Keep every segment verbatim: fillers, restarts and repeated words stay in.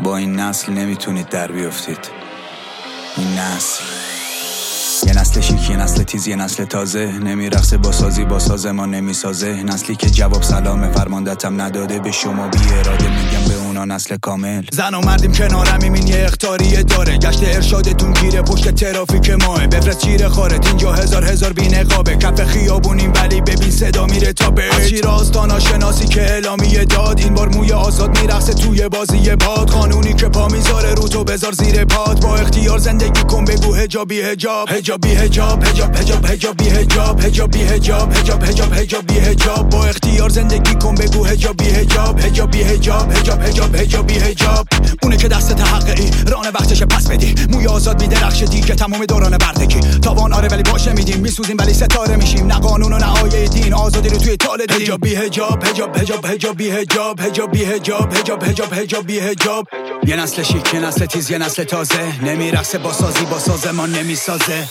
با این نسل نمیتونید در بیافتید. این نسل یه نسل شیک، یه نسل تیز، یه نسل تازه، نمیرقصه با سازی با ساز ما نمیسازه. نسلی که جواب سلام فرماندتم نداده به شما بی اراده، میگم به اونا نسل کامل. زن و مردیم کنارم، این یه اختاریه داره. گشت ارشادتون گیره پشت ترافیک ماه، بفرست چیره خارت اینجا هزار هزار بی نقابه. کف خیابونیم ولی ببین صدا میره تا به چی راستانا شناسی که اعلامیه داد. این بار موی آزاد میرقصه توی بازی باد، قانونی که پا میذاره رو تو بذار زیر پات. با اختیار زندگی کن بگو حجابی حجاب حجابی حجاب حجاب حجاب حجابی حجاب حجابی حجاب حجاب حجاب حجابی حجاب. با اختیار زندگی کن بگو حجابی حجاب حجابی حجاب حجاب حجاب حجابی حجاب. اونه که دست حقی ران وقتش پس بدی، موی آزاد میدرخشه دیگه تمام دوران بردگی. تاوان آره ولی باشه میدیم، میسوزیم ولی ستاره میشیم. نه قانون و نه آیه دین، آزادی رو توی تال دیم. حجابی حجاب حجاب حجاب حجابی حجاب حجابی حجاب حجاب حجاب حجابی حجاب. یه نسل شیک، یه نسل تیز، یه نسل تازه، نمیرقصه با سازی با سازمان نمیسازه.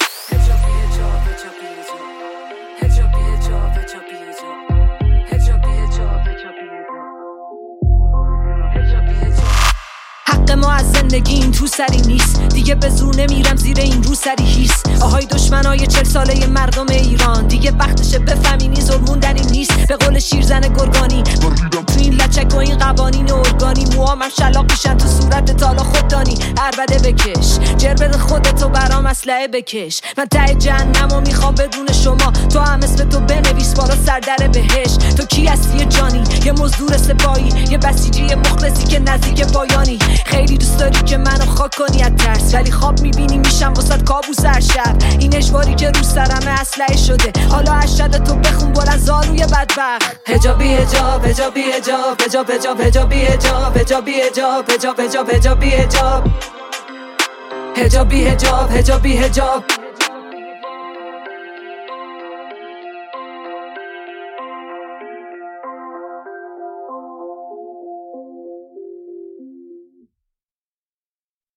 حق ما از زندگی این تو سری نیست، دیگه به زور نمیرم زیر این رو سری هیس. آهای دشمنای چل ساله مردم ایران، دیگه وقتشه بفهمینی زور موندنی نیست. به قول شیرزن گرگانی تو این لچک و این قوانین ارگانی، موامم شلاق میشن تو صورت تالا خوددانی. عربده بکش جر بده خودتو برام اسلحه بکش. من ته جهنمو میخوام بدون شما، تو هم اسم تو بنویس بالا سردر بهش. تو کی هستی جانی؟ یه مزدور سپاهی، یه بسیجی مخلصی که نزدیک پایانی. خیلی دوست داری که منو خاک کنی از ترس، ولی خواب میبینی میشم واسد کابوس هر شب. این اجباری که رو سرمه اسلحه شده، حالا اشهد تو بخون بلند زاروی بدبخت. حجابی حجاب حجابی حجاب حجاب حجاب حجابی حجاب حجابی حجاب حجاب حجاب حجابی حجاب حجابی حجاب حجابی حجاب